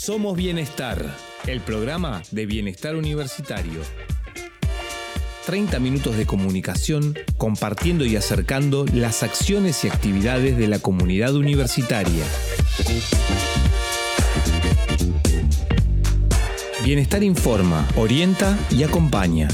Somos Bienestar, el programa de bienestar universitario. 30 minutos de comunicación compartiendo y acercando las acciones y actividades de la comunidad universitaria. Bienestar informa, orienta y acompaña.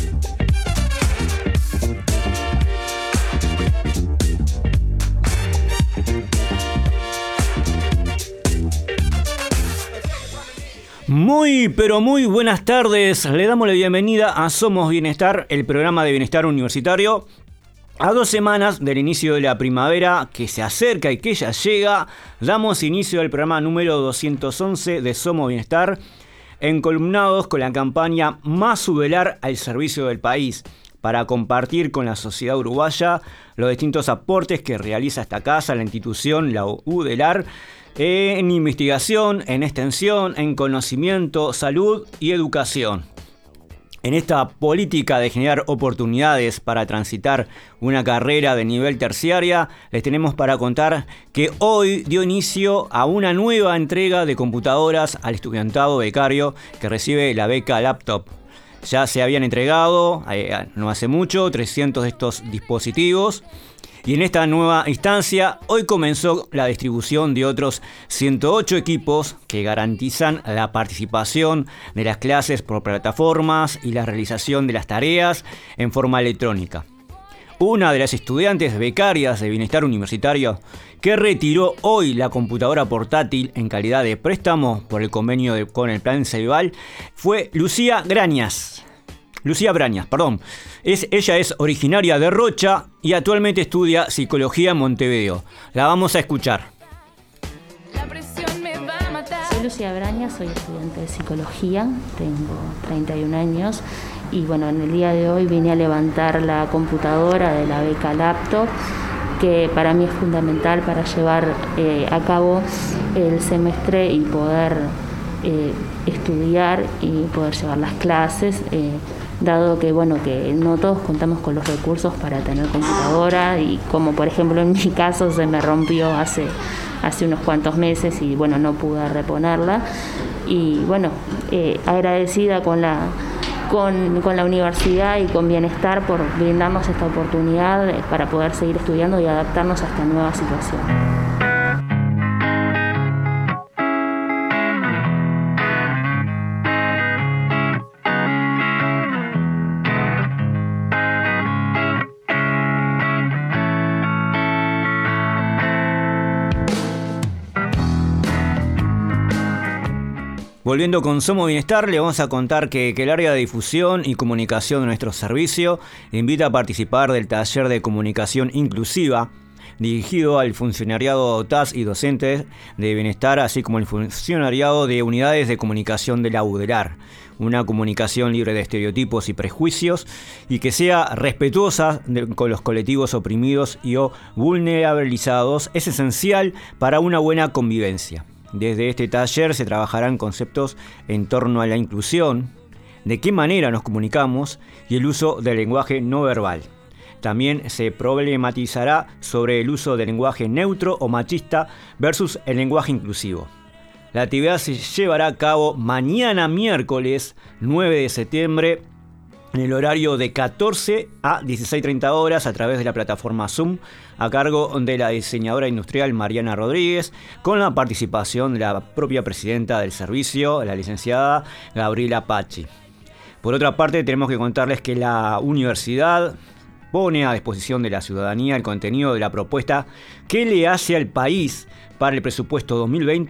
Muy, pero muy buenas tardes. Le damos la bienvenida a Somos Bienestar, el programa de bienestar universitario. A 2 semanas del inicio de la primavera que se acerca y que ya llega, damos inicio al programa número 211 de Somos Bienestar, encolumnados con la campaña Más UDELAR al servicio del país, para compartir con la sociedad uruguaya los distintos aportes que realiza esta casa, la institución, la UDELAR, en investigación, en extensión, en conocimiento, salud y educación. En esta política de generar oportunidades para transitar una carrera de nivel terciaria, les tenemos para contar que hoy dio inicio a una nueva entrega de computadoras al estudiantado becario que recibe la beca Laptop. Ya se habían entregado, no hace mucho, 300 de estos dispositivos. Y en esta nueva instancia, hoy comenzó la distribución de otros 108 equipos que garantizan la participación de las clases por plataformas y la realización de las tareas en forma electrónica. Una de las estudiantes becarias de bienestar universitario que retiró hoy la computadora portátil en calidad de préstamo por el convenio con el Plan Ceibal fue Lucía Brañas. Ella es originaria de Rocha y actualmente estudia psicología en Montevideo. La vamos a escuchar. Soy Lucía Brañas, soy estudiante de psicología, tengo 31 años y bueno, en el día de hoy vine a levantar la computadora de la beca Laptop, que para mí es fundamental para llevar a cabo el semestre y poder estudiar y poder llevar las clases, dado que que no todos contamos con los recursos para tener computadora, y como por ejemplo en mi caso se me rompió hace unos cuantos meses y no pude reponerla, y agradecida con la universidad y con Bienestar por brindarnos esta oportunidad para poder seguir estudiando y adaptarnos a esta nueva situación. Volviendo con Somos Bienestar, le vamos a contar que el área de difusión y comunicación de nuestro servicio invita a participar del taller de comunicación inclusiva dirigido al funcionariado TAS y docentes de bienestar, así como el funcionariado de unidades de comunicación de la UDELAR. Una comunicación libre de estereotipos y prejuicios y que sea respetuosa con los colectivos oprimidos y o vulnerabilizados es esencial para una buena convivencia. Desde este taller se trabajarán conceptos en torno a la inclusión, de qué manera nos comunicamos y el uso del lenguaje no verbal. También se problematizará sobre el uso del lenguaje neutro o machista versus el lenguaje inclusivo. La actividad se llevará a cabo mañana miércoles 9 de septiembre en el horario de 14 a 16:30 horas a través de la plataforma Zoom, a cargo de la diseñadora industrial Mariana Rodríguez, con la participación de la propia presidenta del servicio, la licenciada Gabriela Pachi. Por otra parte, tenemos que contarles que la universidad pone a disposición de la ciudadanía el contenido de la propuesta que le hace al país para el presupuesto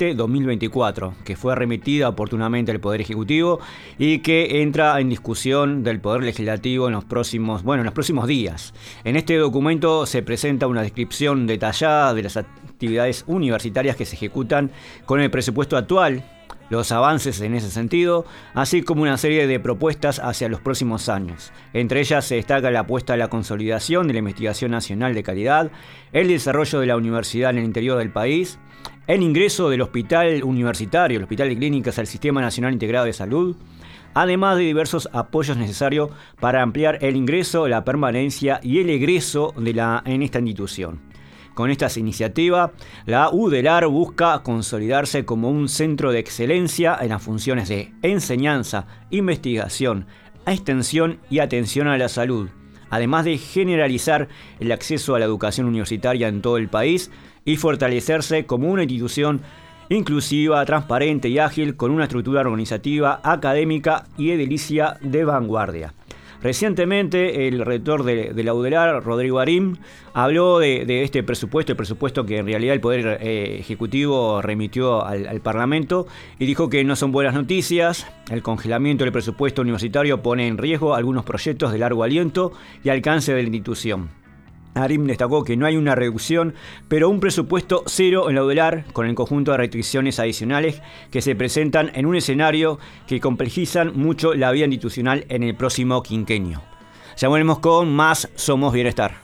2020-2024, que fue remitida oportunamente al Poder Ejecutivo y que entra en discusión del Poder Legislativo en los próximos días. En este documento se presenta una descripción detallada de las actividades universitarias que se ejecutan con el presupuesto actual, los avances en ese sentido, así como una serie de propuestas hacia los próximos años. Entre ellas se destaca la apuesta a la consolidación de la investigación nacional de calidad, el desarrollo de la universidad en el interior del país, el ingreso del hospital universitario, el hospital de clínicas al Sistema Nacional Integrado de Salud, además de diversos apoyos necesarios para ampliar el ingreso, la permanencia y el egreso en esta institución. Con esta iniciativa, la UDELAR busca consolidarse como un centro de excelencia en las funciones de enseñanza, investigación, extensión y atención a la salud, además de generalizar el acceso a la educación universitaria en todo el país y fortalecerse como una institución inclusiva, transparente y ágil con una estructura organizativa, académica y edilicia de vanguardia. Recientemente, el rector de la UDELAR, Rodrigo Arim, habló de este presupuesto, el presupuesto que en realidad el Poder Ejecutivo remitió al Parlamento, y dijo que no son buenas noticias. El congelamiento del presupuesto universitario pone en riesgo algunos proyectos de largo aliento y alcance de la institución. Arim destacó que no hay una reducción, pero un presupuesto cero en la UDELAR, con el conjunto de restricciones adicionales que se presentan en un escenario que complejizan mucho la vida institucional en el próximo quinquenio. Ya volvemos con más Somos Bienestar.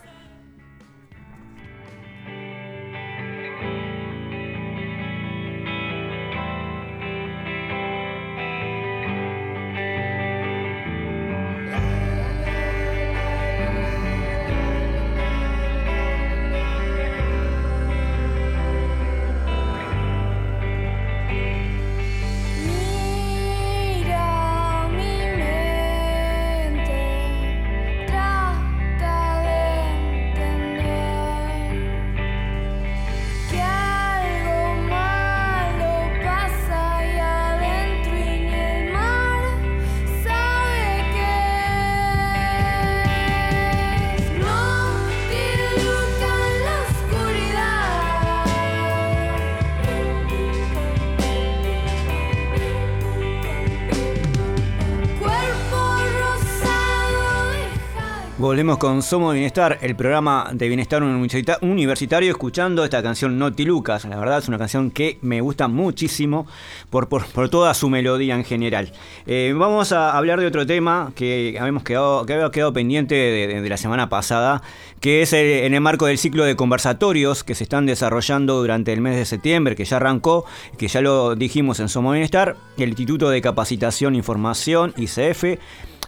Volvemos con Somos Bienestar, el programa de bienestar universitario, escuchando esta canción Noti Lucas. La verdad es una canción que me gusta muchísimo por toda su melodía en general. Vamos a hablar de otro tema que había quedado pendiente de la semana pasada, que es en el marco del ciclo de conversatorios que se están desarrollando durante el mes de septiembre, que ya arrancó, que ya lo dijimos en Somos Bienestar. El Instituto de Capacitación e Información, ICF,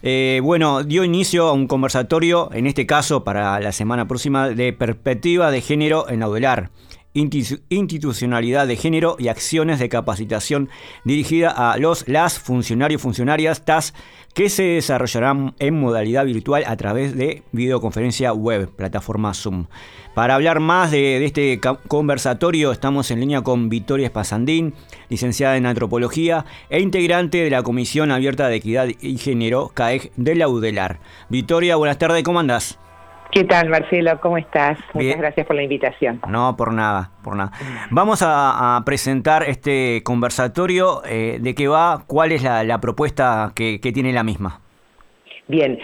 dio inicio a un conversatorio, en este caso para la semana próxima, de perspectiva de género en la UDELAR, institucionalidad de género y acciones de capacitación dirigida a las funcionarios, funcionarias, TAS, que se desarrollarán en modalidad virtual a través de videoconferencia web, plataforma Zoom. Para hablar más de este conversatorio, estamos en línea con Victoria Espasandín, licenciada en Antropología e integrante de la Comisión Abierta de Equidad y Género, CAEG, de la UDELAR. Victoria, buenas tardes, ¿cómo andás? ¿Qué tal, Marcelo? ¿Cómo estás? Bien. Muchas gracias por la invitación. No, por nada. Vamos a presentar este conversatorio. ¿De qué va? ¿Cuál es la propuesta que tiene la misma? Bien,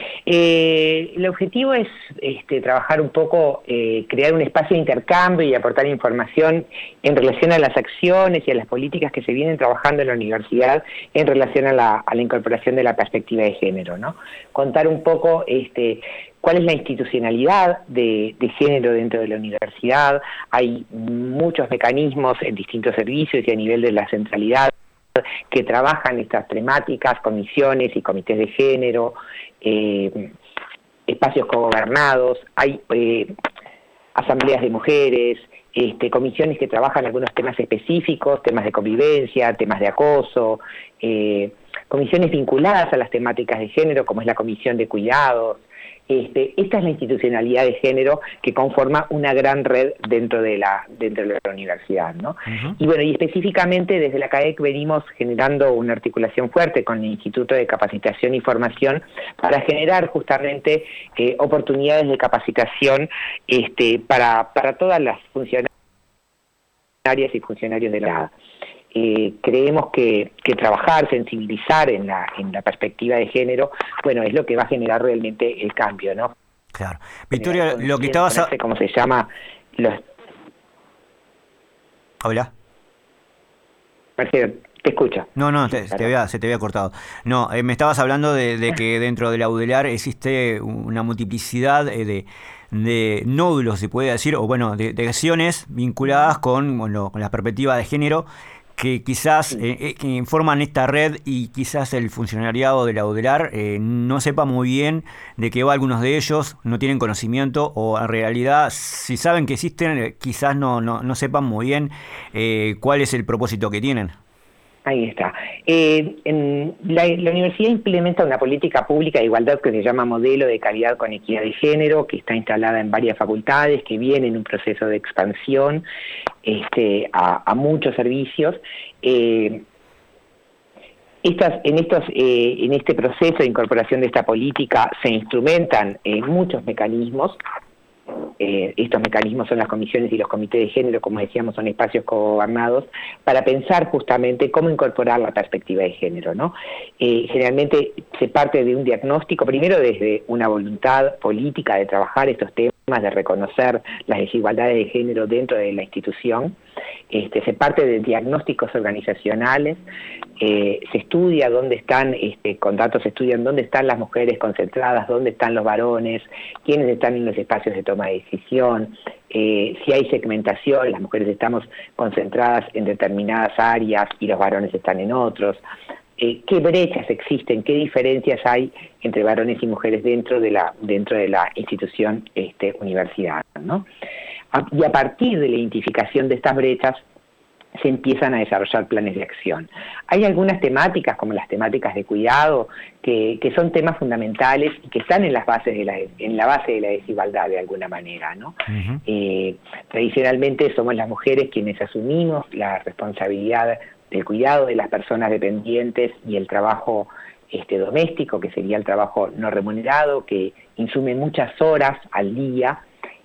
el objetivo es trabajar un poco, crear un espacio de intercambio y aportar información en relación a las acciones y a las políticas que se vienen trabajando en la universidad en relación a la incorporación de la perspectiva de género, ¿no? Contar un poco cuál es la institucionalidad de género dentro de la universidad. Hay muchos mecanismos en distintos servicios y a nivel de la centralidad que trabajan estas temáticas, comisiones y comités de género, espacios cogobernados, hay asambleas de mujeres, comisiones que trabajan algunos temas específicos, temas de convivencia, temas de acoso, comisiones vinculadas a las temáticas de género, como es la comisión de cuidados. Esta es la institucionalidad de género que conforma una gran red dentro de la universidad, ¿no? Uh-huh. Y específicamente desde la CAEC venimos generando una articulación fuerte con el Instituto de Capacitación y Formación para generar justamente oportunidades de capacitación para todas las funcionarias y funcionarios de la creemos que trabajar, sensibilizar en la perspectiva de género, es lo que va a generar realmente el cambio, ¿no? Claro. Victoria, lo que estabas... ¿Cómo se llama? Hola. Marcelo, te escucho. No, se te había cortado. No, me estabas hablando de que dentro de la UDELAR existe una multiplicidad de nódulos, se puede decir, o de acciones vinculadas con la perspectiva de género, que quizás que forman esta red y quizás el funcionariado de la UDELAR no sepa muy bien de qué va algunos de ellos, no tienen conocimiento o en realidad si saben que existen quizás no sepan muy bien cuál es el propósito que tienen. Ahí está. La universidad implementa una política pública de igualdad que se llama Modelo de Calidad con Equidad de Género, que está instalada en varias facultades, que viene en un proceso de expansión a muchos servicios. En este proceso de incorporación de esta política se instrumentan muchos mecanismos. Estos mecanismos son las comisiones y los comités de género, como decíamos, son espacios cogobernados para pensar justamente cómo incorporar la perspectiva de género, ¿no? Generalmente se parte de un diagnóstico, primero desde una voluntad política de trabajar estos temas, de reconocer las desigualdades de género dentro de la institución. Se parte de diagnósticos organizacionales, se estudia dónde están, con datos se estudian dónde están las mujeres concentradas, dónde están los varones, quiénes están en los espacios de toma de decisión, si hay segmentación, las mujeres estamos concentradas en determinadas áreas y los varones están en otros, qué brechas existen, qué diferencias hay entre varones y mujeres dentro de la institución universidad, ¿no? Y a partir de la identificación de estas brechas se empiezan a desarrollar planes de acción. Hay algunas temáticas, como las temáticas de cuidado, que son temas fundamentales y que están en la base de la desigualdad de alguna manera, ¿no? Uh-huh. Tradicionalmente somos las mujeres quienes asumimos la responsabilidad del cuidado de las personas dependientes y el trabajo doméstico, que sería el trabajo no remunerado, que insume muchas horas al día,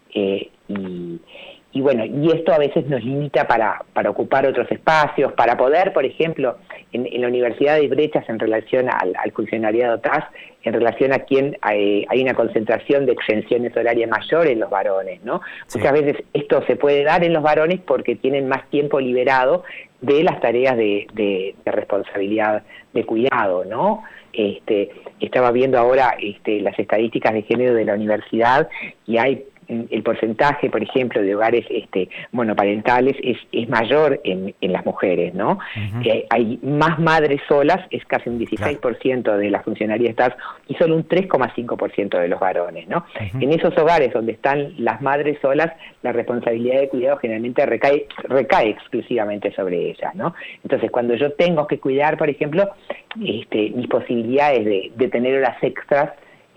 y bueno, y esto a veces nos limita para ocupar otros espacios, para poder, por ejemplo, en la universidad hay brechas en relación al funcionariado TAS, en relación a quien hay una concentración de exenciones horarias mayor en los varones, ¿no? Sí. Muchas veces esto se puede dar en los varones porque tienen más tiempo liberado de las tareas de responsabilidad de cuidado, ¿no? Estaba viendo ahora las estadísticas de género de la universidad y hay el porcentaje, por ejemplo, de hogares monoparentales es mayor en las mujeres, ¿no? Uh-huh. Hay más madres solas, es casi un 16% de la funcionarias TAS y solo un 3,5% de los varones, ¿no? Uh-huh. En esos hogares donde están las madres solas, la responsabilidad de cuidado generalmente recae exclusivamente sobre ellas, ¿no? Entonces, cuando yo tengo que cuidar, por ejemplo, mis posibilidades de tener horas extras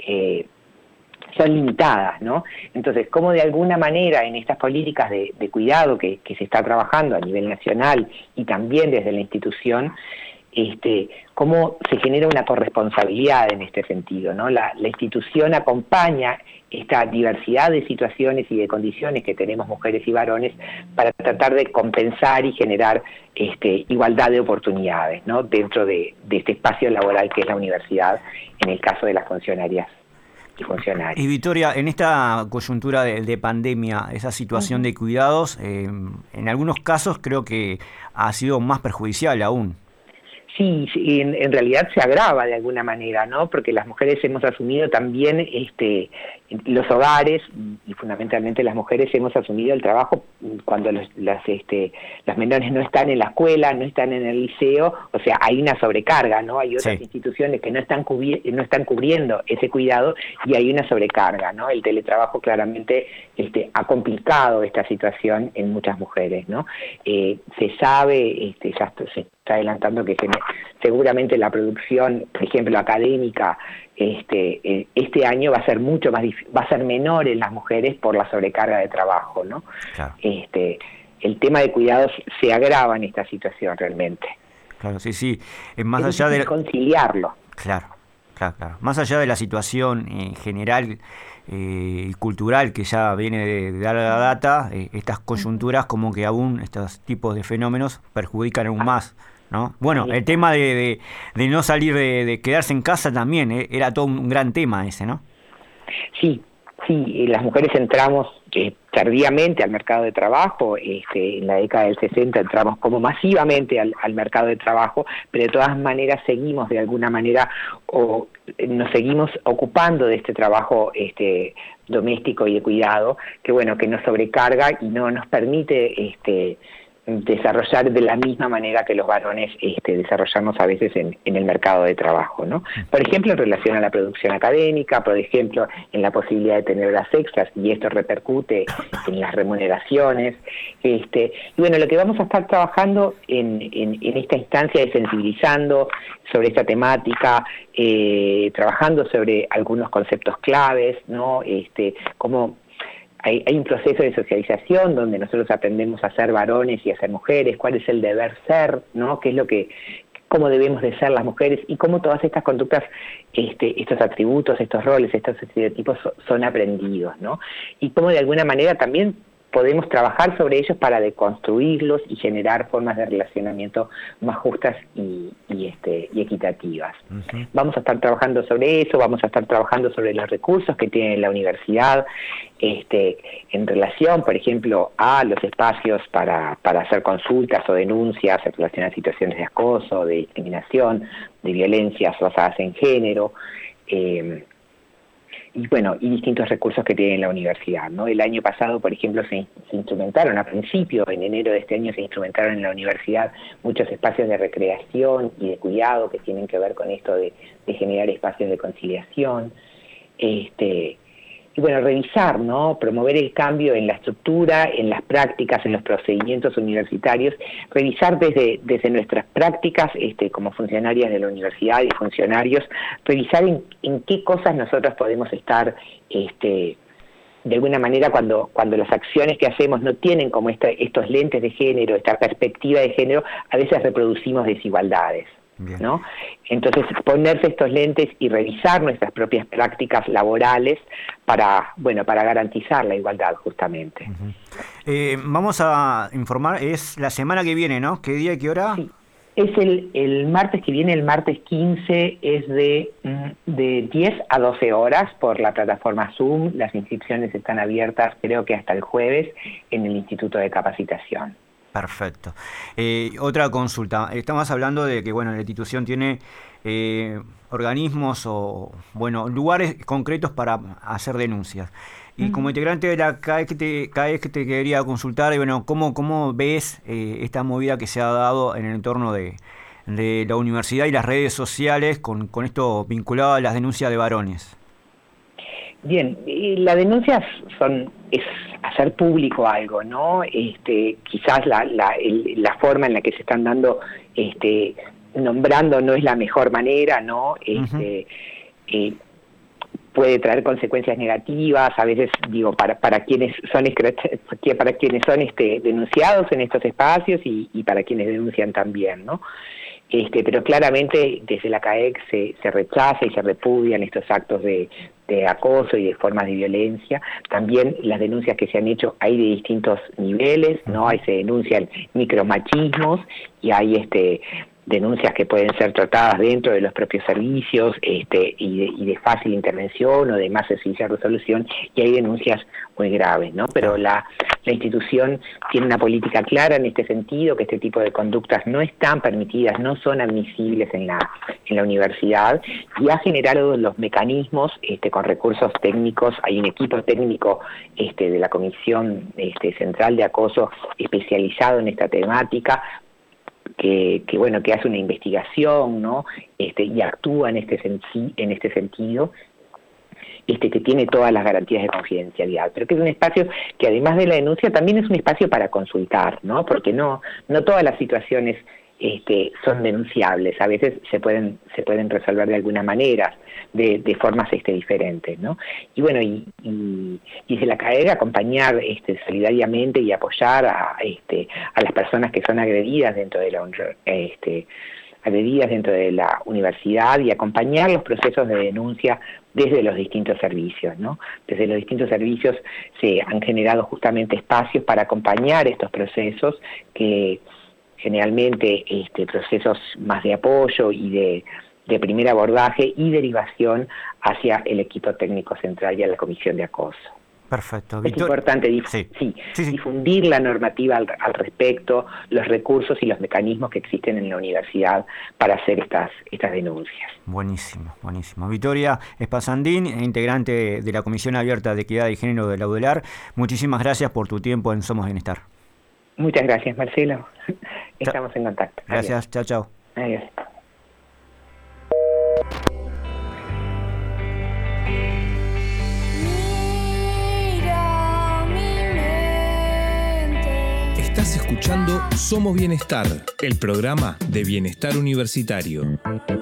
son limitadas, ¿no? Entonces, cómo de alguna manera en estas políticas de cuidado que se está trabajando a nivel nacional y también desde la institución, cómo se genera una corresponsabilidad en este sentido, ¿no? La institución acompaña esta diversidad de situaciones y de condiciones que tenemos mujeres y varones para tratar de compensar y generar igualdad de oportunidades, ¿no? Dentro de este espacio laboral que es la universidad, en el caso de las funcionarias. Y Victoria, en esta coyuntura de pandemia, esa situación uh-huh. de cuidados, en algunos casos creo que ha sido más perjudicial aún. Sí, en realidad se agrava de alguna manera, ¿no? Porque las mujeres hemos asumido también los hogares y fundamentalmente las mujeres hemos asumido el trabajo cuando las menores no están en la escuela, no están en el liceo, o sea, hay una sobrecarga, ¿no? Hay otras instituciones que no están cubriendo ese cuidado y hay una sobrecarga, ¿no? El teletrabajo claramente ha complicado esta situación en muchas mujeres, ¿no? Se sabe, ya se está adelantando que seguramente la producción, por ejemplo, académica, este año va a ser va a ser menor en las mujeres por la sobrecarga de trabajo, ¿no? Claro. El tema de cuidados se agrava en esta situación realmente. Claro, sí. Más allá de conciliarlo. Claro. Más allá de la situación general y cultural que ya viene de dar la data, estas coyunturas como que aún estos tipos de fenómenos perjudican aún más, ¿no? Bueno, el tema de no salir, de quedarse en casa también, era todo un gran tema ese, ¿no? Sí, las mujeres entramos tardíamente al mercado de trabajo, en la década del 60 entramos como masivamente al mercado de trabajo, pero de todas maneras seguimos de alguna manera o nos seguimos ocupando de este trabajo doméstico y de cuidado, que nos sobrecarga y no nos permite desarrollar de la misma manera que los varones desarrollamos a veces en el mercado de trabajo, ¿no? Por ejemplo, en relación a la producción académica, por ejemplo, en la posibilidad de tener horas extras, y esto repercute en las remuneraciones. Y bueno, lo que vamos a estar trabajando en esta instancia es sensibilizando sobre esta temática, trabajando sobre algunos conceptos claves, ¿no? Como hay un proceso de socialización donde nosotros aprendemos a ser varones y a ser mujeres, cuál es el deber ser, ¿no? Qué es cómo debemos de ser las mujeres y cómo todas estas conductas, estos atributos, estos roles, estos estereotipos son aprendidos, ¿no? Y cómo de alguna manera también podemos trabajar sobre ellos para deconstruirlos y generar formas de relacionamiento más justas y equitativas. Uh-huh. Vamos a estar trabajando sobre eso, vamos a estar trabajando sobre los recursos que tiene la universidad en relación, por ejemplo, a los espacios para hacer consultas o denuncias en relación a situaciones de acoso, de discriminación, de violencias basadas en género, y bueno, y distintos recursos que tiene la universidad, ¿no? El año pasado, por ejemplo, se instrumentaron, a principio, en enero de este año, se instrumentaron en la universidad muchos espacios de recreación y de cuidado que tienen que ver con esto de generar espacios de conciliación, y bueno, revisar, ¿no? Promover el cambio en la estructura, en las prácticas, en los procedimientos universitarios, revisar desde nuestras prácticas como funcionarias de la universidad y funcionarios, revisar en qué cosas nosotros podemos estar, de alguna manera, cuando las acciones que hacemos no tienen como estos lentes de género, esta perspectiva de género, a veces reproducimos desigualdades. Bien. ¿No? Entonces, ponerse estos lentes y revisar nuestras propias prácticas laborales para garantizar la igualdad, justamente. Uh-huh. Vamos a informar, es la semana que viene, ¿no? ¿Qué día y qué hora? Sí. Es el martes que viene, el martes 15, es de 10 a 12 horas por la plataforma Zoom. Las inscripciones están abiertas, creo que hasta el jueves, en el Instituto de Capacitación. Perfecto. Otra consulta. Estamos hablando de que la institución tiene organismos o lugares concretos para hacer denuncias. Y como integrante de la CAEX que te quería consultar, ¿cómo ves esta movida que se ha dado en el entorno de la universidad y las redes sociales con esto vinculado a las denuncias de varones? Bien, las denuncias es hacer público algo, ¿no? Quizás la forma en la que se están dando, nombrando no es la mejor manera, ¿no? Uh-huh. Puede traer consecuencias negativas, a veces para quienes son denunciados en estos espacios y para quienes denuncian también, ¿no? Pero claramente desde la CAEX se rechaza y se repudian estos actos de acoso y de formas de violencia. También las denuncias que se han hecho hay de distintos niveles, ¿no? Ahí se denuncian micromachismos y hay denuncias que pueden ser tratadas dentro de los propios servicios y de fácil intervención o de más sencilla resolución, y hay denuncias muy graves, ¿no? Pero la institución tiene una política clara en este sentido, que este tipo de conductas no están permitidas, no son admisibles en la universidad, y ha generado los mecanismos con recursos técnicos. Hay un equipo técnico de la Comisión Central de Acoso especializado en esta temática, que hace una investigación, ¿no? Y actúa en este sentido, que tiene todas las garantías de confidencialidad, pero que es un espacio que, además de la denuncia, también es un espacio para consultar, ¿no? Porque no todas las situaciones son denunciables, a veces se pueden resolver de alguna manera, de formas diferentes, ¿no? Y desde la CAEG acompañar solidariamente y apoyar a las personas que son agredidas dentro de la universidad, y acompañar los procesos de denuncia desde los distintos servicios, ¿no? Desde los distintos servicios se han generado justamente espacios para acompañar estos procesos, que generalmente procesos más de apoyo y de primer abordaje y derivación hacia el equipo técnico central y a la comisión de acoso. Perfecto. Es importante difundir la normativa al respecto, los recursos y los mecanismos que existen en la universidad para hacer estas denuncias. Buenísimo. Victoria Espasandín, integrante de la Comisión Abierta de Equidad y Género de la UDELAR, muchísimas gracias por tu tiempo en Somos Bienestar. Muchas gracias, Marcelo. Estamos en contacto. Gracias, chao, chao. Adiós. Estás escuchando Somos Bienestar, el programa de bienestar universitario.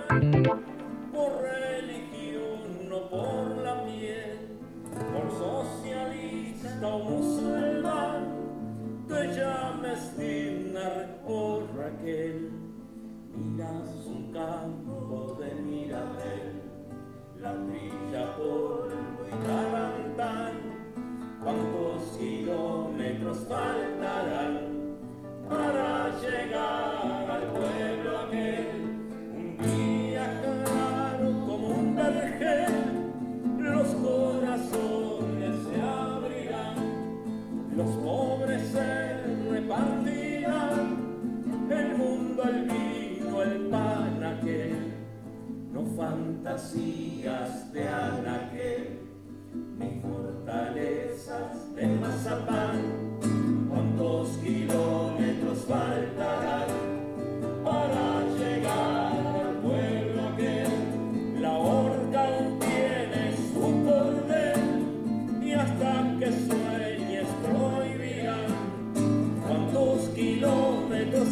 Por religión, no por la piel, por socialista o musulmán, te llames Dinar o Raquel, miras un campo de Mirabel, la trilla, polvo y tarantán, ¿cuántos kilómetros faltarán para llegar al pueblo aquel? Un día claro como un vergel, los corazones se abrirán, los pobres se repartirán, el mundo, el vino, el pan aquel, no fantasías de anaquel, ni fortalezas de mazapán. ¿Cuántos kilómetros faltarán para llegar al pueblo aquel? La horca aún tiene su cordel y hasta que sueñes prohibirán. ¿Cuántos kilómetros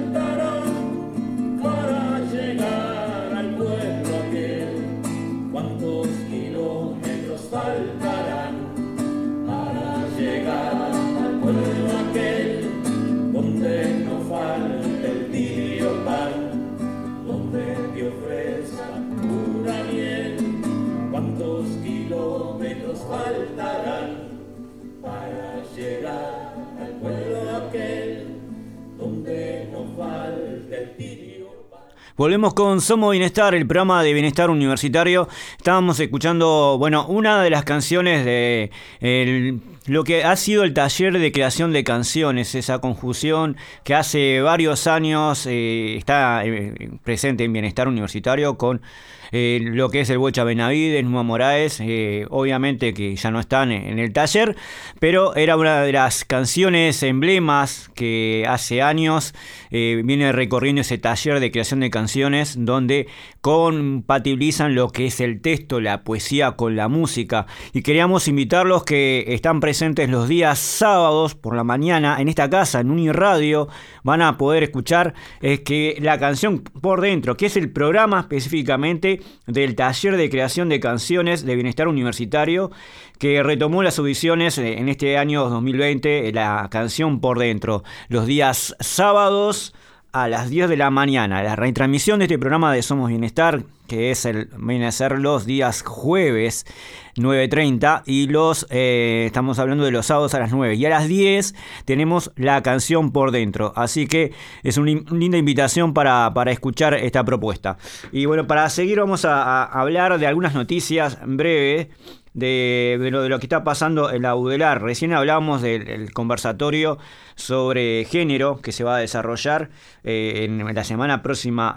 faltarán para llegar al pueblo aquel? ¿Cuántos kilómetros faltarán para llegar al pueblo aquel, donde no falte el tibio pan, donde te ofrezca pura miel? ¿Cuántos kilómetros faltarán para llegar al pueblo aquel, donde no falte el tibio pan? Volvemos con Somos Bienestar, el programa de bienestar universitario. Estábamos escuchando, una de las canciones de lo que ha sido el taller de creación de canciones, esa conjunción que hace varios años está presente en Bienestar Universitario con lo que es el Bocha Benavides, Numa Moraes, obviamente que ya no están en el taller, pero era una de las canciones emblemas que hace años viene recorriendo ese taller de creación de canciones donde compatibilizan lo que es el texto, la poesía con la música, y queríamos invitarlos que están presentes los días sábados por la mañana en esta casa, en Uniradio. Van a poder escuchar que la canción Por Dentro, que es el programa específicamente del taller de creación de canciones de bienestar universitario, que retomó las audiciones en este año 2020, la canción Por Dentro, los días sábados a las 10 de la mañana. La retransmisión de este programa de Somos Bienestar, que viene a ser los días jueves 9:30 y estamos hablando de los sábados a las 9, y a las 10 tenemos la canción Por Dentro, así que es una linda invitación para escuchar esta propuesta. Y bueno, para seguir vamos a hablar de algunas noticias breves de lo que está pasando en la UDELAR. Recién hablábamos del conversatorio sobre género que se va a desarrollar en la semana próxima,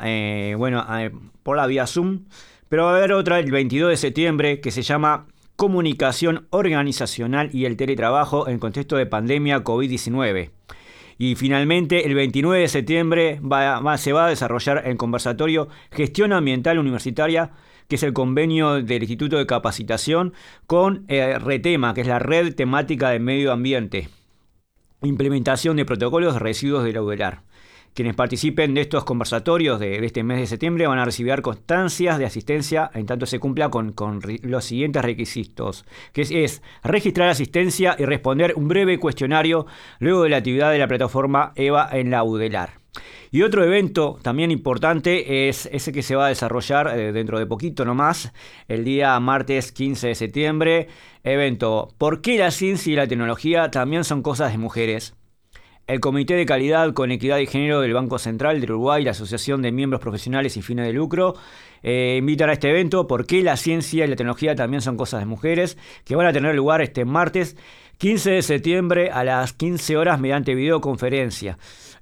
por la vía Zoom, pero va a haber otra el 22 de septiembre que se llama Comunicación Organizacional y el Teletrabajo en contexto de pandemia COVID-19. Y finalmente, el 29 de septiembre se va a desarrollar el conversatorio Gestión Ambiental Universitaria, que es el convenio del Instituto de Capacitación con RETEMA, que es la Red Temática de Medio Ambiente. Implementación de protocolos de residuos de la UDELAR. Quienes participen de estos conversatorios de este mes de septiembre van a recibir constancias de asistencia en tanto se cumpla con los siguientes requisitos, que es registrar asistencia y responder un breve cuestionario luego de la actividad de la plataforma EVA en la UDELAR. Y otro evento también importante es ese que se va a desarrollar dentro de poquito nomás, el día martes 15 de septiembre, evento ¿Por qué la ciencia y la tecnología también son cosas de mujeres? El Comité de Calidad con Equidad y Género del Banco Central del Uruguay y la Asociación de Miembros Profesionales sin Fines de Lucro invitan a este evento ¿Por qué la ciencia y la tecnología también son cosas de mujeres?, que van a tener lugar este martes 15 de septiembre a las 15 horas mediante videoconferencia.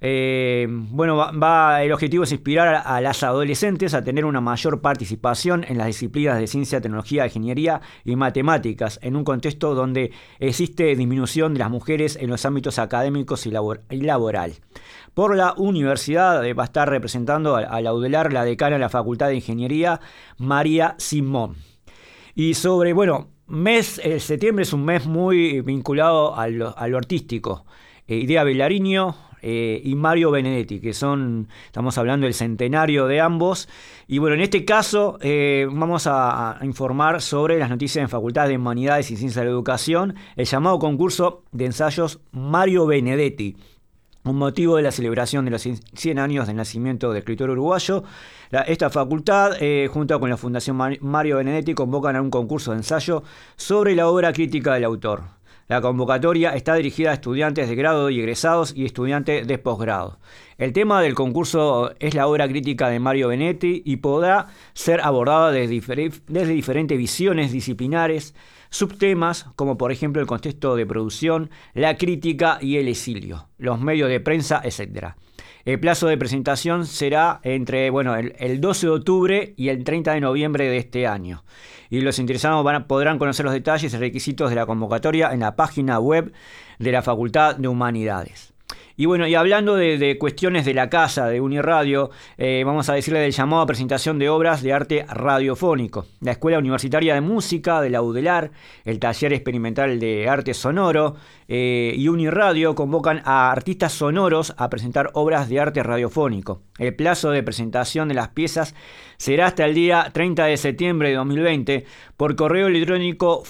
El objetivo es inspirar a las adolescentes a tener una mayor participación en las disciplinas de ciencia, tecnología, ingeniería y matemáticas, en un contexto donde existe disminución de las mujeres en los ámbitos académicos y laboral. Por la universidad va a estar representando a la UDELAR, la decana de la Facultad de Ingeniería, María Simón. Y septiembre es un mes muy vinculado a lo artístico. Idea Vilariño y Mario Benedetti, que estamos hablando del centenario de ambos. Y bueno, en este caso vamos a informar sobre las noticias en Facultad de Humanidades y Ciencias de la Educación, el llamado concurso de ensayos Mario Benedetti, un motivo de la celebración de los 100 años del nacimiento del escritor uruguayo. Esta facultad, junto con la Fundación Mario Benedetti, convocan a un concurso de ensayo sobre la obra crítica del autor. La convocatoria está dirigida a estudiantes de grado y egresados y estudiantes de posgrado. El tema del concurso es la obra crítica de Mario Benedetti y podrá ser abordada desde diferentes visiones disciplinares, subtemas como por ejemplo el contexto de producción, la crítica y el exilio, los medios de prensa, etc. El plazo de presentación será entre el 12 de octubre y el 30 de noviembre de este año. Y los interesados podrán conocer los detalles y requisitos de la convocatoria en la página web de la Facultad de Humanidades. Y hablando de cuestiones de la casa de Uniradio, vamos a decirle del llamado a presentación de obras de arte radiofónico. La Escuela Universitaria de Música de la UDELAR, el Taller Experimental de Arte Sonoro y Uniradio convocan a artistas sonoros a presentar obras de arte radiofónico. El plazo de presentación de las piezas será hasta el día 30 de septiembre de 2020 por correo electrónico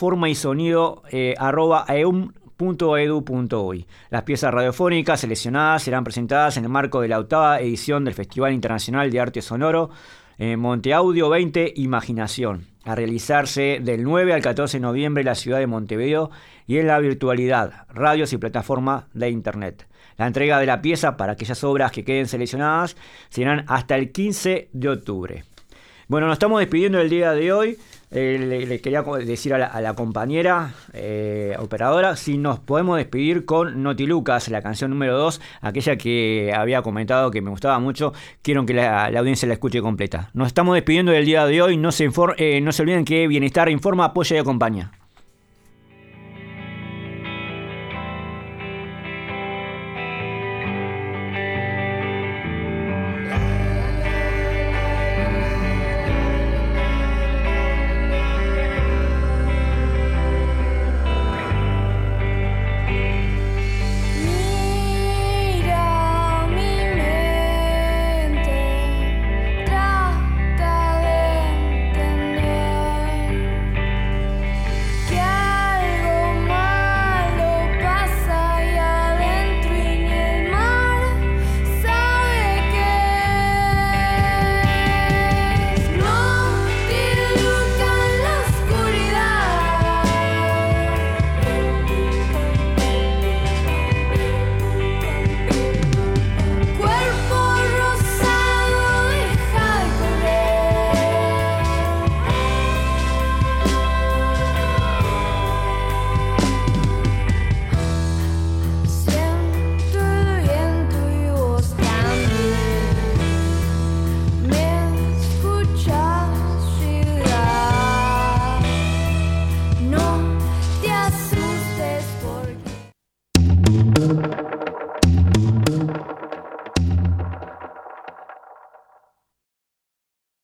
formaysonido@eum.edu.uy. Las piezas radiofónicas seleccionadas serán presentadas en el marco de la 8ª edición del Festival Internacional de Arte Sonoro Monteaudio 20 Imaginación, a realizarse del 9 al 14 de noviembre en la ciudad de Montevideo y en la virtualidad, radios y plataformas de Internet. La entrega de la pieza para aquellas obras que queden seleccionadas serán hasta el 15 de octubre. Bueno, nos estamos despidiendo del día de hoy. Le quería decir a la compañera operadora si nos podemos despedir con Notilucas, la canción número 2, aquella que había comentado que me gustaba mucho. Quiero que la audiencia la escuche completa. Nos estamos despidiendo del día de hoy. No se olviden que Bienestar informa, apoya y acompaña.